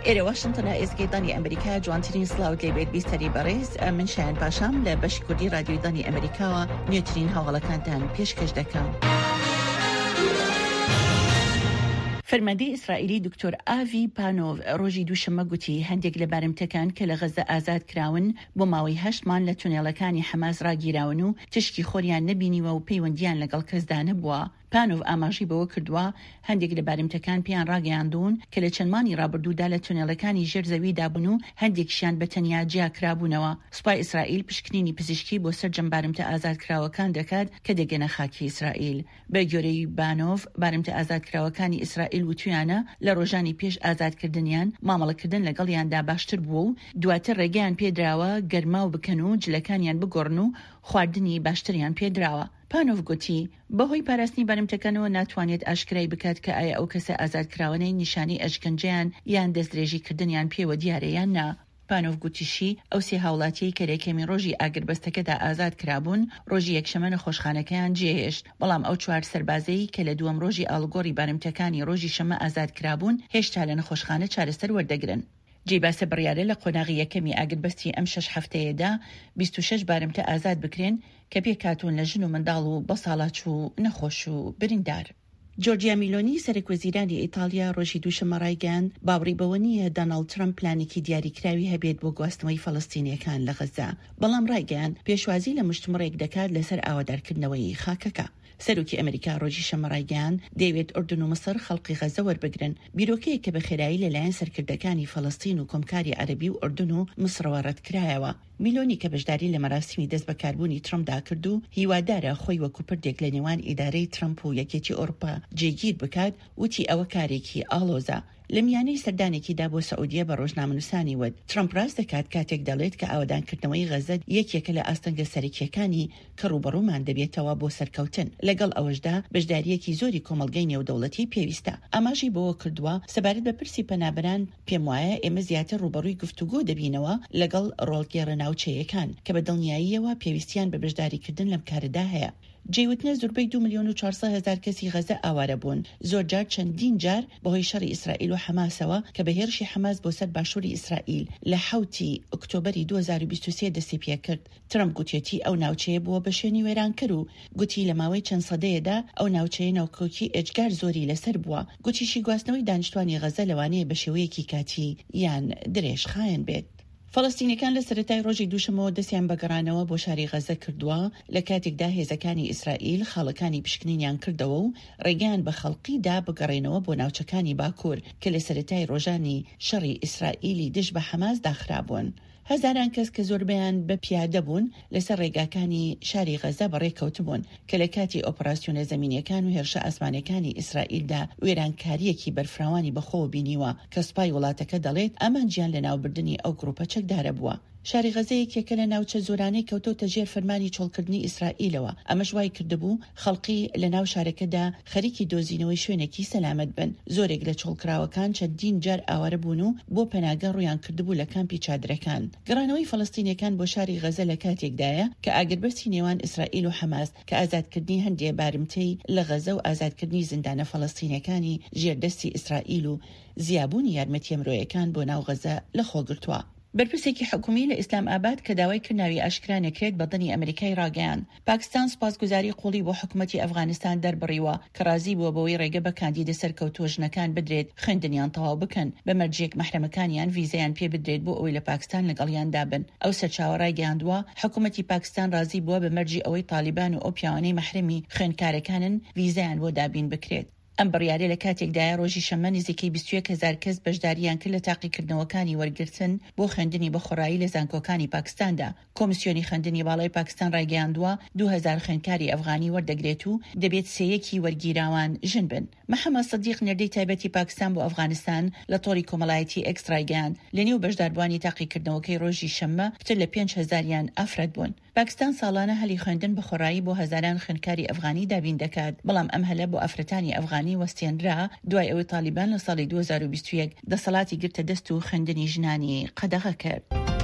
ئێرە واشنتنە ئێزگەی ئەمریکا جوانترین سلااوت لێبێت بیستەری بەڕێز من شایان پاشام لە بەشی کوردی رادیۆی دانی ئەمریکاوە نوێترین هەواڵەکانتان پێشکەش دەکەم. فەرماندەی ئیسرائیلی دکتۆر ئاوی پانۆڤ ڕۆژی دووشەمە گوتی هەندێک لە بارمتەکان کە لە غەزە ئازاد کراون بۆ ماوەی 8 مان لە تونێڵەکانی حەماس ڕاگیراون و تشکی خۆریان نەبینیوە و پەیوەندیان لەگەڵ کەسدا نەبووە. پانۆڤ ئاماژی بەوە کردووە هەندێک لە بارمتەکان پێیان ڕاگەیاندون کە لە چەندمانی ڕابردوودا لە تونێڵەکانی ژێرزەوی دابوون و هەندێکشیان بە تەنیا جیاکرابوونەوە. سوپای ئیسرائیل پشکنینی پزیشکی بۆ سەرجەم بارمتە ئازادکراوەکان دەکات کە دەگەنە خاکی ئیسرائیل. بە گوێرەی بانۆڤ بارمتە ئازادکراوەکانی ئیسرائیل وتویانە لە ڕۆژانی پێش ئازادکردنیان مامەڵەکردن لەگەڵیاندا باشتر بووە و دواتر ڕێگەیان پێدراوە گەرماو بکەن و جلەکانیان بگۆڕن و خواردنی باشتریان پێدراوە. پانۆڤ گوتی بەهۆی پاراستنی بارمتەکانەوە ناتوانێت ئاشکرای بکات کە ئایا ئەو کەسە ئازادکراوانەی نیشانی ئەشکەنجەیان یان دەستدرێژیکردنیان پێوە دیارە یان نا. پانۆڤ گوتیشی ئەو سێ هاوڵاتی کە ڕێکەمی ڕۆژی ئاگربەستەکەدا ئازاد کرابوون ڕۆژی یەکشەمە نەخۆشخانەکەیان جێهێشت، بەڵام ئەو 4 سەربازەی کە لە دووەم ڕۆژی ئاڵگۆڕی بارمتەکانی ڕۆژی شەمە ئازاد کرابوون هێشتا لە نەخۆشخانە چارەسەر وەردەگرن. جێباسە بڕیارە لە قۆناغی یەکەمی ئاگربەستی ئەم 6 هەفتەیەدا 26 بارمتە ئازاد بکرێن کە پێکاتون لە ژن و منداڵ و بەساڵات و نەخۆش و بریندار. جۆرجیا میلۆنی سەرکوەزیرانی ئیتالیا ڕۆژی دووشەمە ڕایگەیاند باوەڕی بەوە نییە دۆناڵد ترەمپ پلانێکی دیاریکراوی هەبێت بۆ گواستنەوەی فەڵەستینیەکان لە غەزە، بەڵام ڕایگەیاند پێشوازی لە مشتومڕێک دەکات لەسەر ئاوادارکردنەوەی خاکەکە. سەرۆکی ئەمریکا ڕۆژی شەمە ڕایگەیاند دەیەوێت ئوردن و مەسەر خەڵقی غەزە وەربگرن، بیرۆکەیەک کە بە خێرایی لەلایەن سەرکردەکانی فەڵەستین و کۆمکاری عەرەبی و ئوردن و مسرەوە ڕەتکرایەوە. میلۆنی کە بەشداری لە مەراسمی دەست بەکاربوونی ترەمپدا کرد و هیوادارە خۆی وەکو پردێک لە نێوان ئیدارەی ترەمپ و یەکێتی ئەوروپا جێگیر بکات، وتی ئەوە کارێکی ئاڵۆزە. لە میانەی سەردانێکیدا بۆ سەعودیە بە ڕۆژنامەنووسانی وت ترەمپ ڕاست دەکات کاتێک دەڵێت کە ئاوادانکردنەوەی غەزە یەکێکە لە ئاستەنگە سەرەکیەکانی کە ڕوبەڕوومان دەبێتەوە بۆ سەرکەوتن. لەگەڵ ئەوەشدا بەشداریەکی زۆری کۆمەڵگەی نێودەوڵەتی پێویستە. ئاماژی بەوە کردووە سەبارەت بە پرسی پەنابەران پێم وایە ئێمە زیاتر ڕوبەڕووی گفتوگۆ دەبینەوە لەگەڵ ڕۆڵگێڕە ناوچەیەکان کە بە دڵنیاییەوە پێویستیان بە بەشداریکردن لەم کارەدا هەیە. جێوتنە زۆربەی 2,400,000 کەسی غەزە ئاوارە بوون، زۆر جار چەندین جار بەهۆی شەڕی ئیسرائیل و حەماسەوە کە بە هێرشی حەماس بۆ سەر باشووری ئیسرائیل لە 7 ئۆکتۆبەری 2023 دەستی پێ کرد. ترەمپ گوتێتی ئەو ناوچەیە بووە بە شوێنی وێرانکەر و گوتی لە ماوەی چەند سەدەیەدا ئەو ناوچەیە ناوکۆکی ئێجگار زۆری لەسەر بووە. گوتیشی گواستنەوەی دانیشتوانی غەزە لەوانەیە بە شێوەیەکی کاتی یان درێژخایەن بێت. فەڵەستینیەکان لە سەرەتای ڕۆژی دووشەمەوە دەستیان بەگەڕانەوە بۆ شاری غەزە کردووە لە کاتێکدا هێزەکانی ئیسرائیل خاڵەکانی پشکنینیان کردەوە و ڕێگەیان بە خەڵقیدا بگەڕێنەوە بۆ ناوچەکانی باکوور کە لە سەرەتای ڕۆژانی شەڕی ئیسرائیلی دژ بە حەماس داخرابوون. هەزاران کەس کە زۆربیان بە پیادە بوون لەسەر ڕێگاکانی شاری غەزە بەڕێکەوتبوون کە لە کاتی ئۆپراسیۆنە زەمینیەکان و هێرشە ئاسمانەکانی ئیسرائیلدا وێرانکاریەکی بەرفراوانی بەخۆ بینیوە کە سوپای وڵاتەکە دەڵێت ئامانجیان لە ناوبردننی ئەو گروپە چەکدارە بووە. شاری غەزەیەکێکە لە ناوچە زۆرانەی کەوتۆتە ژێر فەرمانی چۆڵکردنی ئیسرائیلەوە. ئەمەش وای کردبوو خەڵقی لە ناو شارەکەدا خەریکی دۆزینەوەی شوێنێکی سەلامەت بن. زۆرێک لە چۆڵکراوەکان چەندین جار ئاوارە بوون و بۆ پەناگە ڕویان کردبوو لە کامپی چادرەکان. گەڕانەوەی فەڵەستینیەکان بۆ شاری غەزە لە کاتێکدایە کە ئاگربەستی نێوان ئیسرائیل و حەماس کە ئازادکردنی هەندێک بارمتەی لە غەزە و ئازادکردنی زیندانە فەڵەستینیەکانی ژێردەستی ئیسرائیل و زیابوونی یارمەتیە مرۆیەکان بۆ ناو غەزە لەخۆگرتووە. بەرپرسێکی حکومی لە ئیسلام ئاباد کە داوای کردناوی ئاشکرا نەکرێت بە دڵی ئەمریکای ڕاگەیاند. پاکستان سوپاسگوزاری قوڵی بۆ حکوومەتی ئەفغانستان دەربڕیوە کە رازی بووە بەوەی ڕێگە بە کاندیدە سەرکەوتووە ژنەکان بدرێت خوێندنیان تەواو بکەن بە مەرجێک مەحرەمەکانیان ڤیزەیان پێ بدرێت بۆ ئەوەی لە پاکستان لەگەڵیان دابن. ئەو سەرچاوە ڕایگەیاندووە حکوومەتی پاکستان رازی بووە بە مەرجی ئەوەی تالیبان و ئەو پیاوانەی مەحرەمی خوێندکارەکانن ڤیزەیان بۆ دابین بکرێت. ئەم بڕیارە لە کاتێکدایە ڕۆژی شەمە نزیکەی 21,000 کەس بەشداریان کرد لە تاقیکردنەوەکانی وەرگرتن بۆ خوێندنی بەخۆڕایی لە زانکۆکانی پاکستاندا. کۆمیسیۆنی خوێندنی باڵای پاکستان ڕایگەیاندووە 2,000 خوێندکاری ئەفغانی وەردەگرێت و دەبێت سەیەکی وەرگیراوان ژن بن. محەممەد سەدیق نەردەی تایبەتی پاکستان بۆ ئەفغانستان لە تۆڕی کۆمەڵایەتی ئەکسڕایگەیاند لە نێو بەشداربوانی تاقیکردنەوەکەی ڕۆژی شەمە پتر لە 5,000یان ئافرەت بوون. پاکستان ساڵانە هەلی خوێندن بەخۆڕایی بۆ هەزاران خوێندکاری ئەفغانی دابین دەکات، بەڵام ئەم هەلە بۆ ئافرەتانی ئەفغانی وەستێنرا دوای ئەوەی تالیبان لە ساڵی 2021 دەسەڵاتی گرتە دەست و خوێندنی ژنانی قەدەغە کرد.